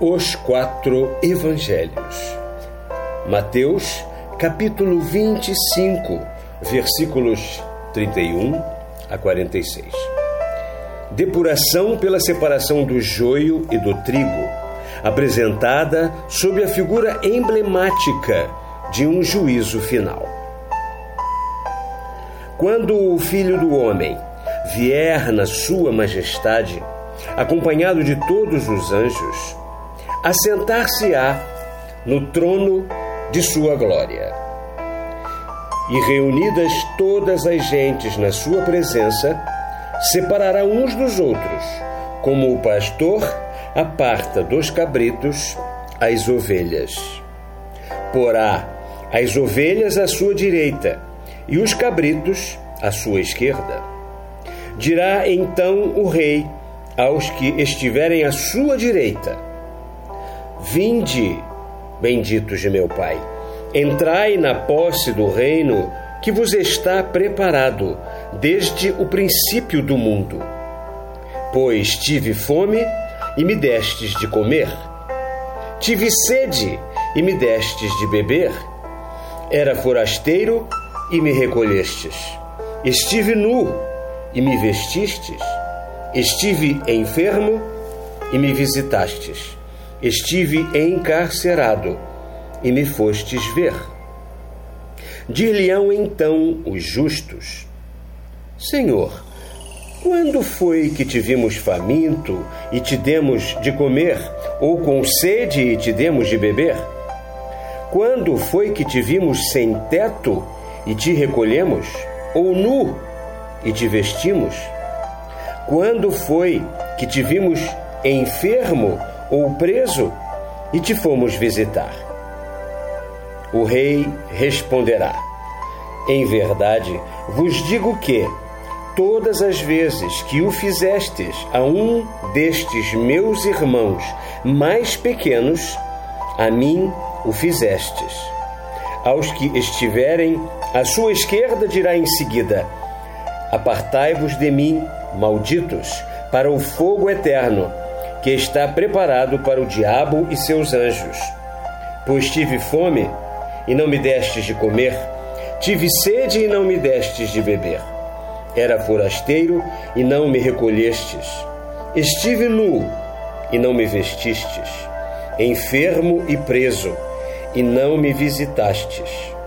Os 4 Evangelhos. Mateus, capítulo 25, versículos 31 a 46. Depuração pela separação do joio e do trigo, apresentada sob a figura emblemática de um juízo final. Quando o Filho do Homem vier na sua majestade, acompanhado de todos os anjos, assentar-se-á no trono de sua glória. E reunidas todas as gentes na sua presença, separará uns dos outros, como o pastor aparta dos cabritos as ovelhas. Porá as ovelhas à sua direita e os cabritos à sua esquerda. Dirá então o rei aos que estiverem à sua direita: Vinde, benditos de meu Pai, entrai na posse do reino que vos está preparado desde o princípio do mundo. Pois tive fome e me destes de comer, tive sede e me destes de beber, era forasteiro e me recolhestes, estive nu e me vestistes, estive enfermo e me visitastes, estive encarcerado e me fostes ver. Dir-lhe-ão então os justos: Senhor, quando foi que te vimos faminto e te demos de comer, ou com sede e te demos de beber? Quando foi que te vimos sem teto e te recolhemos, ou nu e te vestimos? Quando foi que te vimos enfermo ou preso e te fomos visitar? O rei responderá: Em verdade vos digo que, todas as vezes que o fizestes a um destes meus irmãos mais pequenos, a mim o fizestes. Aos que estiverem à sua esquerda dirá em seguida: Apartai-vos de mim, malditos, para o fogo eterno, que está preparado para o diabo e seus anjos. Pois tive fome e não me destes de comer, tive sede e não me destes de beber. Era forasteiro e não me recolhestes, estive nu e não me vestistes, enfermo e preso e não me visitastes.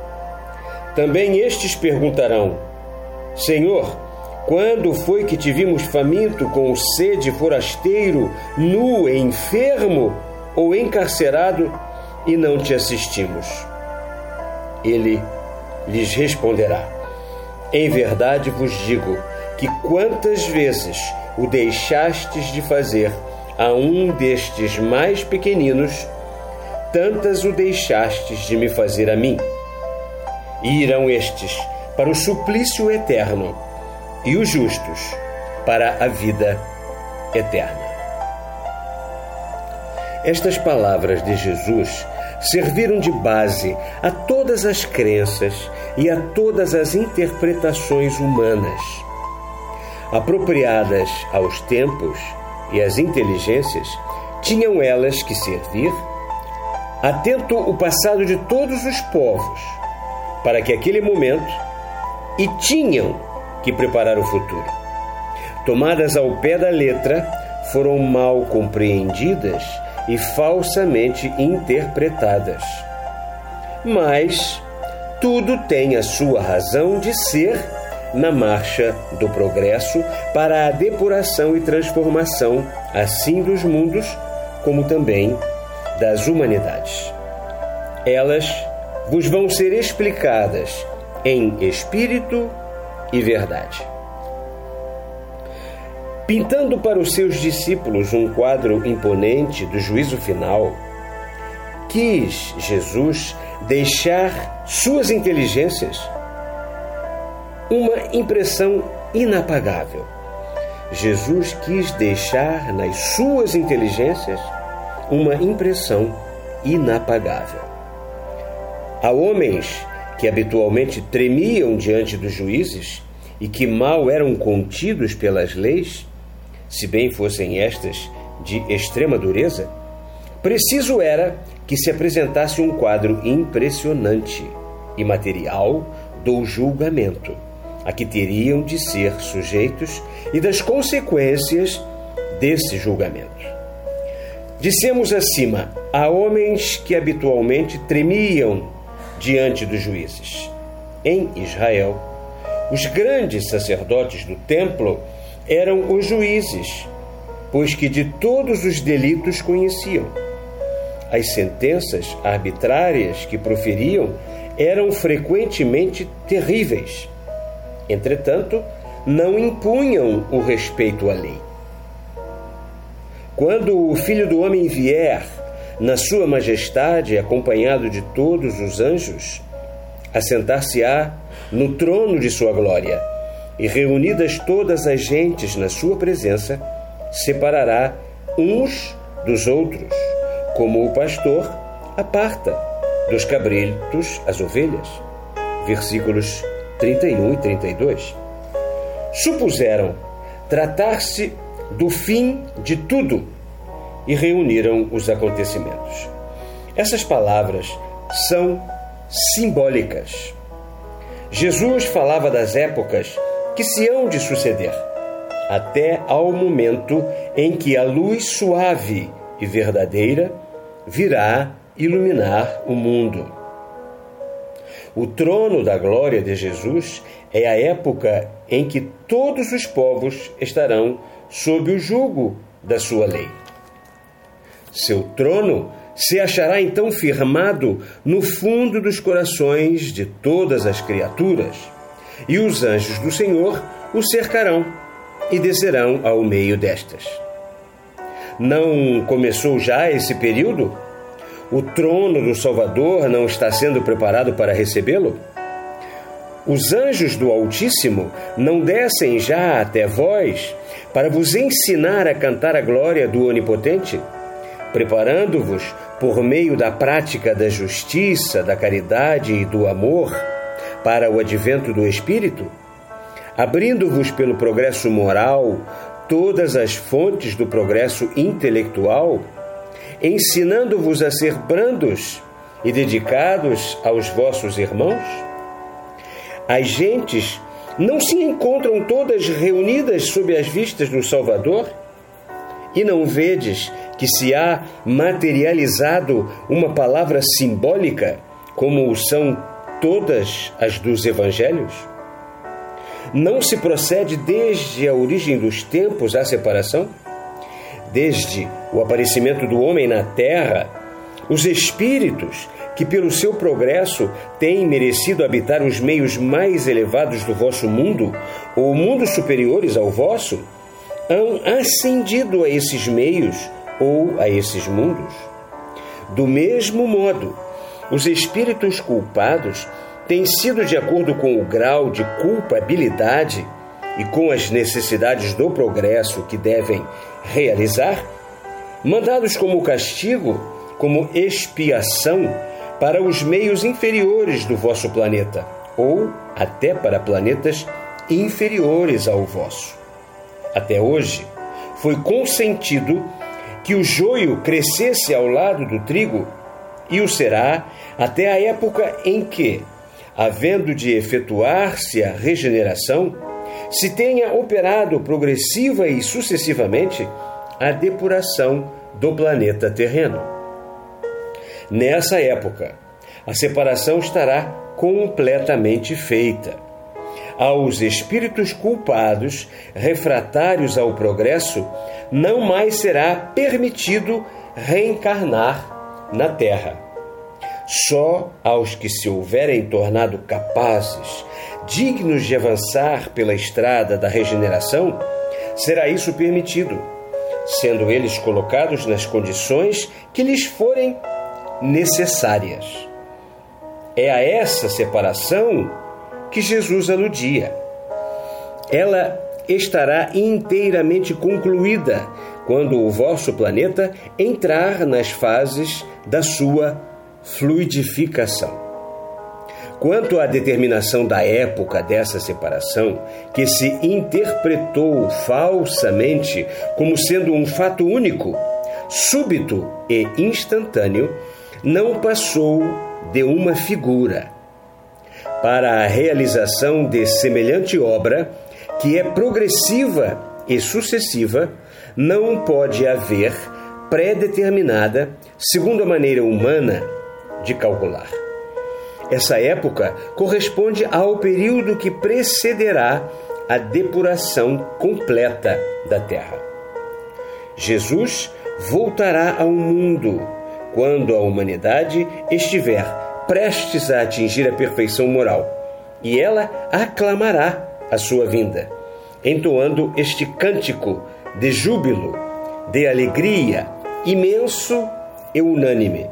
Também estes perguntarão: Senhor, quando foi que te vimos faminto, com sede, forasteiro, nu, enfermo ou encarcerado e não te assistimos? Ele lhes responderá: Em verdade vos digo que quantas vezes o deixastes de fazer a um destes mais pequeninos, tantas o deixastes de me fazer a mim. E irão estes para o suplício eterno, e os justos para a vida eterna. Estas palavras de Jesus serviram de base a todas as crenças e a todas as interpretações humanas. Apropriadas aos tempos e às inteligências, tinham elas que servir, atento o passado de todos os povos, para que aquele momento, e tinham que preparar o futuro. Tomadas ao pé da letra, foram mal compreendidas e falsamente interpretadas. Mas tudo tem a sua razão de ser na marcha do progresso para a depuração e transformação, assim dos mundos, como também das humanidades. Elas vos vão ser explicadas em espírito e verdade. Pintando para os seus discípulos um quadro imponente do juízo final, quis Jesus deixar suas inteligências uma impressão inapagável. Jesus quis deixar nas suas inteligências uma impressão inapagável. Há homens que habitualmente tremiam diante dos juízes e que mal eram contidos pelas leis, se bem fossem estas de extrema dureza, Preciso era que se apresentasse um quadro impressionante e material do julgamento, a que teriam de ser sujeitos e das consequências desse julgamento. Dissemos acima, há homens que habitualmente tremiam diante dos juízes. Em Israel, os grandes sacerdotes do templo eram os juízes, pois que de todos os delitos conheciam. As sentenças arbitrárias que proferiam eram frequentemente terríveis. Entretanto, não impunham o respeito à lei. Quando o Filho do Homem vier, na sua majestade, acompanhado de todos os anjos, assentar-se-á no trono de sua glória, e reunidas todas as gentes na sua presença, separará uns dos outros, como o pastor aparta dos cabritos as ovelhas. Versículos 31 e 32. Supuseram tratar-se do fim de tudo e reuniram os acontecimentos. Essas palavras são simbólicas. Jesus falava das épocas que se hão de suceder, até ao momento em que a luz suave e verdadeira virá iluminar o mundo. O trono da glória de Jesus é a época em que todos os povos estarão sob o jugo da sua lei. Seu trono se achará então firmado no fundo dos corações de todas as criaturas, e os anjos do Senhor o cercarão e descerão ao meio destas. Não começou já esse período? O trono do Salvador não está sendo preparado para recebê-lo? Os anjos do Altíssimo não descem já até vós para vos ensinar a cantar a glória do Onipotente, preparando-vos por meio da prática da justiça, da caridade e do amor para o advento do Espírito, abrindo-vos pelo progresso moral todas as fontes do progresso intelectual, ensinando-vos a ser brandos e dedicados aos vossos irmãos? As gentes não se encontram todas reunidas sob as vistas do Salvador? E não vedes que se há materializado uma palavra simbólica, como são todas as dos evangelhos? Não se procede desde a origem dos tempos à separação? Desde o aparecimento do homem na terra, os espíritos que pelo seu progresso têm merecido habitar os meios mais elevados do vosso mundo, ou mundos superiores ao vosso, hão ascendido a esses meios ou a esses mundos. Do mesmo modo, os espíritos culpados têm sido, de acordo com o grau de culpabilidade e com as necessidades do progresso que devem realizar, mandados como castigo, como expiação para os meios inferiores do vosso planeta, ou até para planetas inferiores ao vosso. Até hoje, foi consentido que o joio crescesse ao lado do trigo, e o será até a época em que, havendo de efetuar-se a regeneração, se tenha operado progressiva e sucessivamente a depuração do planeta terreno. Nessa época, a separação estará completamente feita. Aos espíritos culpados, refratários ao progresso, não mais será permitido reencarnar na Terra. Só aos que se houverem tornado capazes, dignos de avançar pela estrada da regeneração, será isso permitido, sendo eles colocados nas condições que lhes forem necessárias. É a essa separação que Jesus aludia. Ela estará inteiramente concluída quando o vosso planeta entrar nas fases da sua fluidificação. Quanto à determinação da época dessa separação, que se interpretou falsamente como sendo um fato único, súbito e instantâneo, não passou de uma figura. Para a realização de semelhante obra, que é progressiva e sucessiva, não pode haver pré-determinada, segundo a maneira humana de calcular. Essa época corresponde ao período que precederá a depuração completa da terra. Jesus voltará ao mundo quando a humanidade estiver prestes a atingir a perfeição moral, e ela aclamará a sua vinda, entoando este cântico de júbilo, de alegria, imenso e unânime: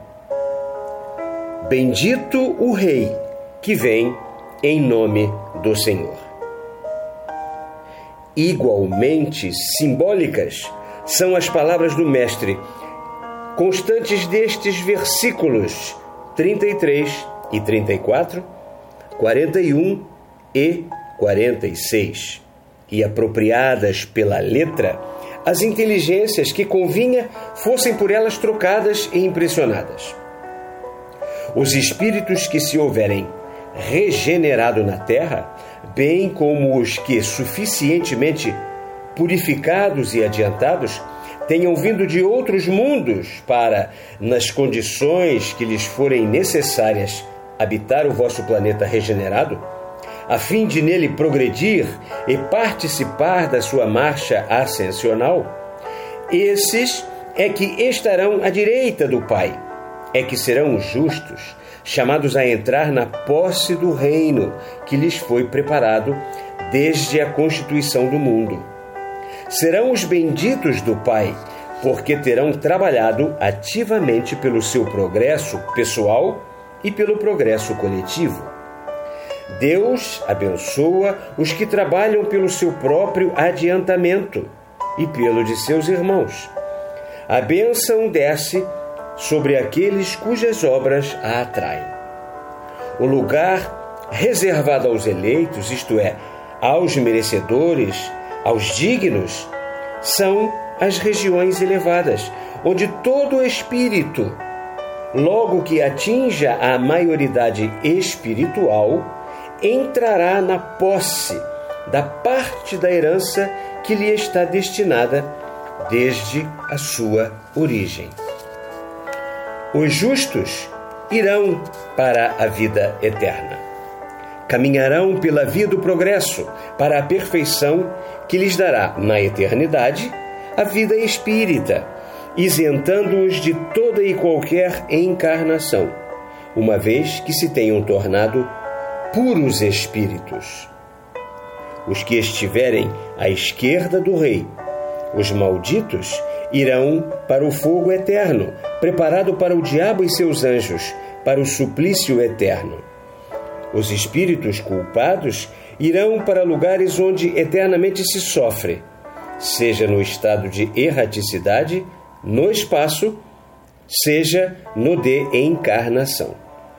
Bendito o Rei que vem em nome do Senhor. Igualmente simbólicas são as palavras do Mestre, constantes destes versículos 33 e 34, 41 e 46, e apropriadas pela letra, as inteligências que convinha fossem por elas trocadas e impressionadas. Os espíritos que se houverem regenerado na terra, bem como os que, suficientemente purificados e adiantados, tenham vindo de outros mundos para, nas condições que lhes forem necessárias, habitar o vosso planeta regenerado, a fim de nele progredir e participar da sua marcha ascensional, esses é que estarão à direita do Pai, é que serão os justos, chamados a entrar na posse do reino que lhes foi preparado desde a constituição do mundo. Serão os benditos do Pai, porque terão trabalhado ativamente pelo seu progresso pessoal e pelo progresso coletivo. Deus abençoa os que trabalham pelo seu próprio adiantamento e pelo de seus irmãos. A bênção desce sobre aqueles cujas obras a atraem. O lugar reservado aos eleitos, isto é, aos merecedores, aos dignos, são as regiões elevadas, onde todo espírito, logo que atinja a maioridade espiritual, entrará na posse da parte da herança que lhe está destinada desde a sua origem. Os justos irão para a vida eterna. Caminharão pela via do progresso para a perfeição que lhes dará, na eternidade, a vida espírita, isentando-os de toda e qualquer encarnação, uma vez que se tenham tornado puros espíritos. Os que estiverem à esquerda do Rei, os malditos, irão para o fogo eterno, preparado para o diabo e seus anjos, para o suplício eterno. Os espíritos culpados irão para lugares onde eternamente se sofre, seja no estado de erraticidade, no espaço, seja no de encarnação.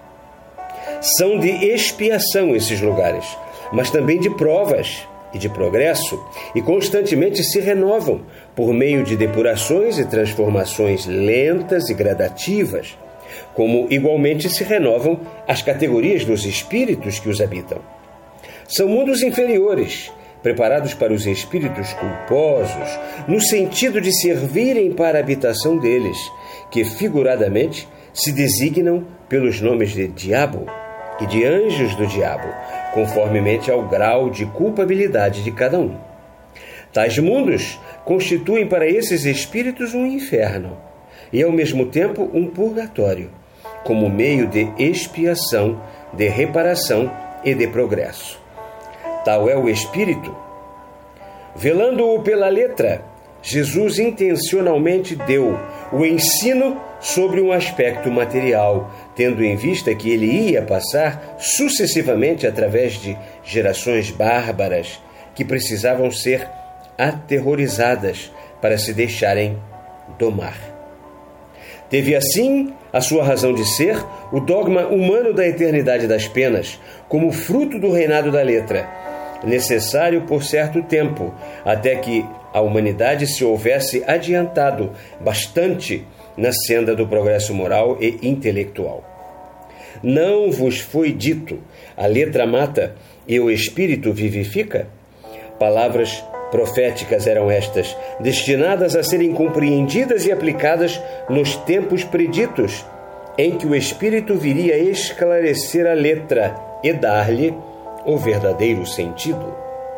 São de expiação esses lugares, mas também de provas e de progresso, e constantemente se renovam por meio de depurações e transformações lentas e gradativas, como igualmente se renovam as categorias dos espíritos que os habitam. São mundos inferiores, preparados para os espíritos culposos, no sentido de servirem para a habitação deles, que figuradamente se designam pelos nomes de diabo e de anjos do diabo, conformemente ao grau de culpabilidade de cada um. Tais mundos constituem para esses espíritos um inferno e, ao mesmo tempo, um purgatório, como meio de expiação, de reparação e de progresso. Tal é o espírito. Velando-o pela letra, Jesus intencionalmente deu o ensino sobre um aspecto material, tendo em vista que ele ia passar sucessivamente através de gerações bárbaras que precisavam ser aterrorizadas para se deixarem domar. Teve assim a sua razão de ser o dogma humano da eternidade das penas, como fruto do reinado da letra, necessário por certo tempo, até que a humanidade se houvesse adiantado bastante na senda do progresso moral e intelectual. Não vos foi dito: a letra mata e o espírito vivifica? Palavras proféticas eram estas, destinadas a serem compreendidas e aplicadas nos tempos preditos, em que o espírito viria esclarecer a letra e dar-lhe o verdadeiro sentido.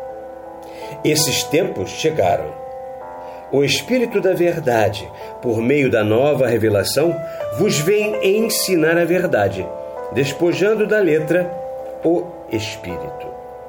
Esses tempos chegaram. O Espírito da Verdade, por meio da nova revelação, vos vem ensinar a verdade, despojando da letra o Espírito.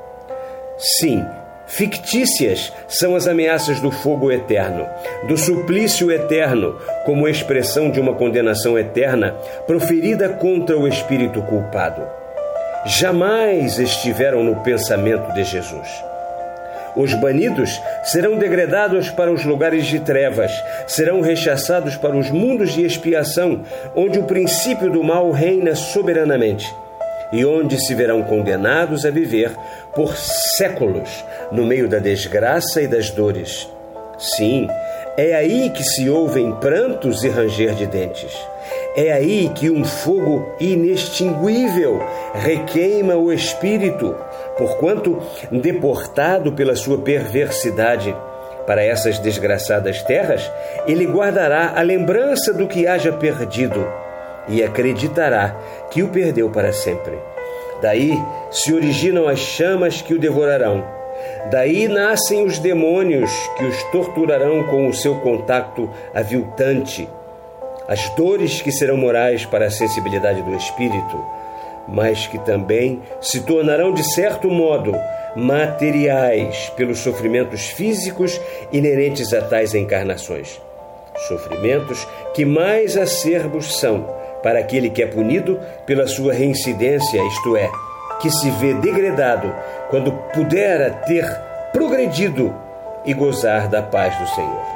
Sim, fictícias são as ameaças do fogo eterno, do suplício eterno, como expressão de uma condenação eterna proferida contra o espírito culpado. Jamais estiveram no pensamento de Jesus. Os banidos serão degradados para os lugares de trevas, serão rechaçados para os mundos de expiação, onde o princípio do mal reina soberanamente, e onde se verão condenados a viver por séculos no meio da desgraça e das dores. Sim, é aí que se ouvem prantos e ranger de dentes. É aí que um fogo inextinguível requeima o espírito, porquanto, deportado pela sua perversidade para essas desgraçadas terras, ele guardará a lembrança do que haja perdido e acreditará que o perdeu para sempre. Daí se originam as chamas que o devorarão. Daí nascem os demônios que os torturarão com o seu contato aviltante. As dores que serão morais para a sensibilidade do espírito, mas que também se tornarão, de certo modo, materiais pelos sofrimentos físicos inerentes a tais encarnações. Sofrimentos que mais acerbos são para aquele que é punido pela sua reincidência, isto é, que se vê degradado quando pudera ter progredido e gozar da paz do Senhor.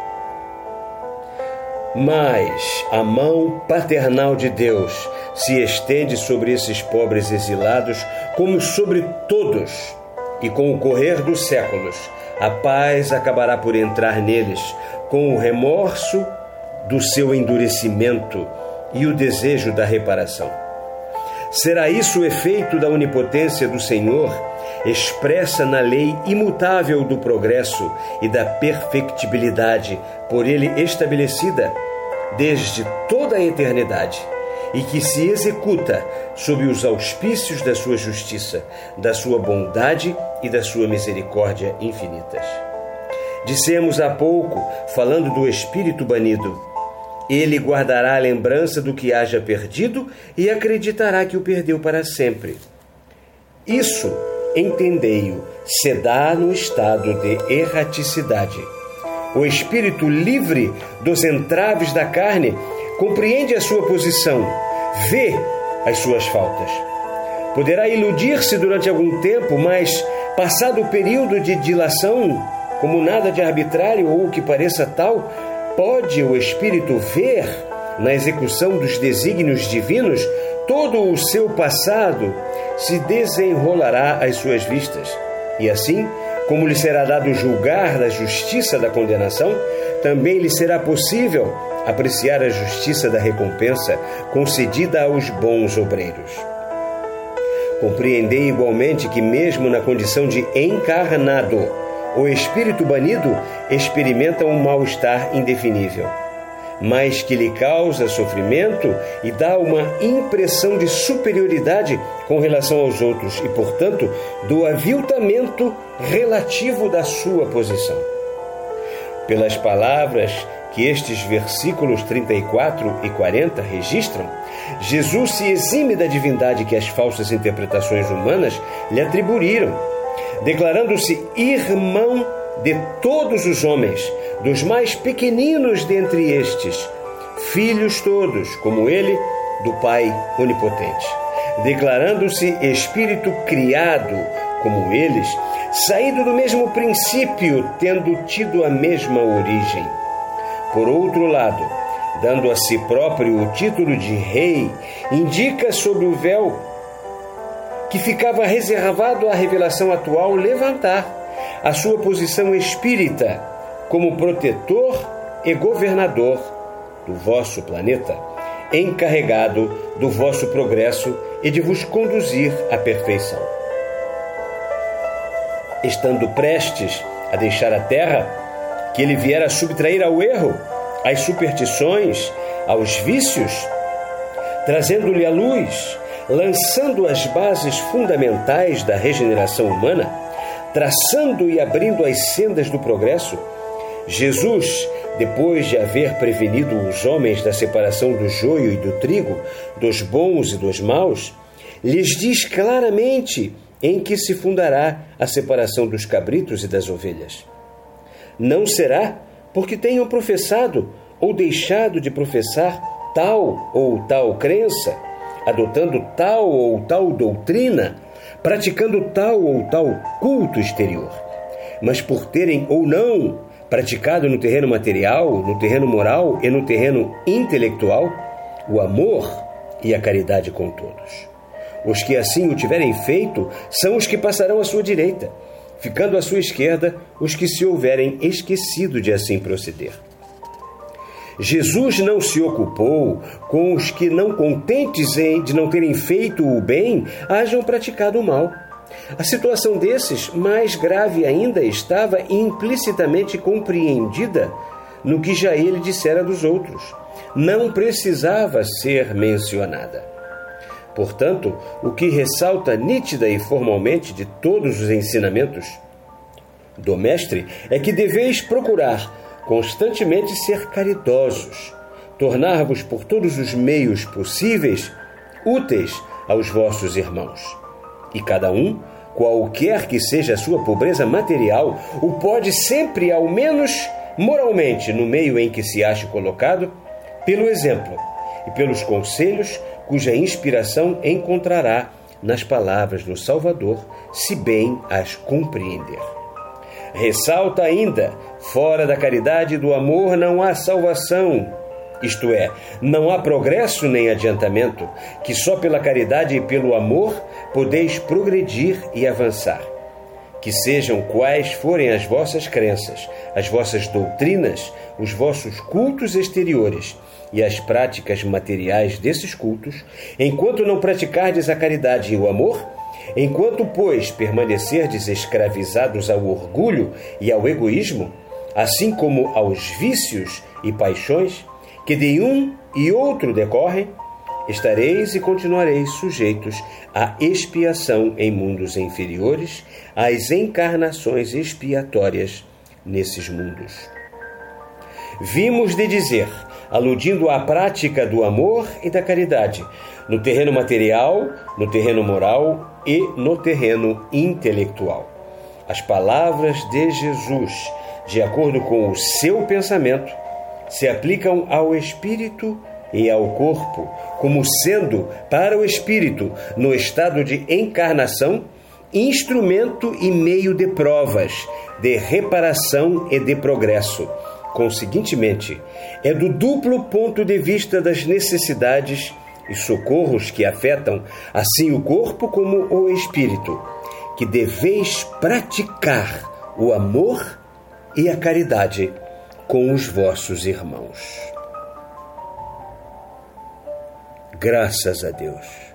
Mas a mão paternal de Deus se estende sobre esses pobres exilados como sobre todos, e com o correr dos séculos, a paz acabará por entrar neles com o remorso do seu endurecimento e o desejo da reparação. Será isso o efeito da onipotência do Senhor, expressa na lei imutável do progresso e da perfectibilidade por ele estabelecida desde toda a eternidade, e que se executa sob os auspícios da sua justiça, da sua bondade e da sua misericórdia infinitas. Dissemos há pouco, falando do espírito banido, ele guardará a lembrança do que haja perdido e acreditará que o perdeu para sempre. Isso, entendei-o, se dá no estado de erraticidade. O espírito livre dos entraves da carne compreende a sua posição, vê as suas faltas. Poderá iludir-se durante algum tempo, mas, passado o período de dilação, como nada de arbitrário ou que pareça tal, pode o espírito ver, na execução dos desígnios divinos, todo o seu passado se desenrolará às suas vistas. E assim, como lhe será dado julgar da justiça da condenação, também lhe será possível apreciar a justiça da recompensa concedida aos bons obreiros. Compreendei igualmente que, mesmo na condição de encarnado, o espírito banido experimenta um mal-estar indefinível, mas que lhe causa sofrimento e dá uma impressão de superioridade com relação aos outros e, portanto, do aviltamento relativo da sua posição. Pelas palavras que estes versículos 34 e 40 registram, Jesus se exime da divindade que as falsas interpretações humanas lhe atribuíram, declarando-se irmão de todos os homens, dos mais pequeninos dentre estes, filhos todos, como ele, do Pai onipotente, declarando-se espírito criado, como eles, saído do mesmo princípio, tendo tido a mesma origem. Por outro lado, dando a si próprio o título de rei, indica sobre o véu que ficava reservado à revelação atual levantar a sua posição espírita, como protetor e governador do vosso planeta, encarregado do vosso progresso e de vos conduzir à perfeição. Estando prestes a deixar a Terra, que ele viera subtrair ao erro, às superstições, aos vícios, trazendo-lhe a luz, lançando as bases fundamentais da regeneração humana, traçando e abrindo as sendas do progresso, Jesus, depois de haver prevenido os homens da separação do joio e do trigo, dos bons e dos maus, lhes diz claramente em que se fundará a separação dos cabritos e das ovelhas. Não será porque tenham professado ou deixado de professar tal ou tal crença, adotando tal ou tal doutrina, praticando tal ou tal culto exterior, mas por terem ou não praticado no terreno material, no terreno moral e no terreno intelectual o amor e a caridade com todos. Os que assim o tiverem feito são os que passarão à sua direita, ficando à sua esquerda os que se houverem esquecido de assim proceder. Jesus não se ocupou com os que, não contentes de não terem feito o bem, hajam praticado o mal. A situação desses, mais grave ainda, estava implicitamente compreendida no que já ele dissera dos outros. Não precisava ser mencionada. Portanto, o que ressalta nítida e formalmente de todos os ensinamentos do Mestre é que deveis procurar constantemente ser caridosos, tornar-vos por todos os meios possíveis úteis aos vossos irmãos. E cada um, qualquer que seja a sua pobreza material, o pode sempre, ao menos moralmente, no meio em que se ache colocado, pelo exemplo e pelos conselhos cuja inspiração encontrará nas palavras do Salvador, se bem as compreender. Ressalta ainda, fora da caridade e do amor não há salvação, isto é, não há progresso nem adiantamento, que só pela caridade e pelo amor podeis progredir e avançar. Que sejam quais forem as vossas crenças, as vossas doutrinas, os vossos cultos exteriores e as práticas materiais desses cultos, enquanto não praticardes a caridade e o amor, enquanto, pois, permanecerdes escravizados ao orgulho e ao egoísmo, assim como aos vícios e paixões, que de um e outro decorrem, estareis e continuareis sujeitos à expiação em mundos inferiores, às encarnações expiatórias nesses mundos. Vimos de dizer, aludindo à prática do amor e da caridade, no terreno material, no terreno moral e no terreno intelectual. As palavras de Jesus, de acordo com o seu pensamento, se aplicam ao espírito e ao corpo, como sendo, para o espírito, no estado de encarnação, instrumento e meio de provas, de reparação e de progresso. Conseguintemente, é do duplo ponto de vista das necessidades e socorros que afetam assim o corpo como o espírito, que deveis praticar o amor e a caridade com os vossos irmãos. Graças a Deus.